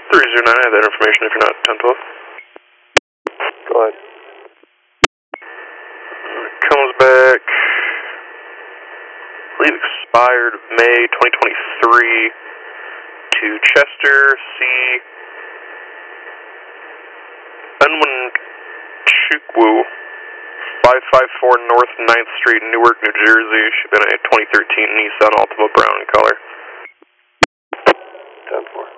309, I have that information if you're not 1012. Go ahead. Comes back, I believe expired May 2023 to Chester C. Benwin-Chukwu, 554 North 9th Street, Newark, New Jersey. Should have been a 2013 Nissan Altima brown color. 10-4.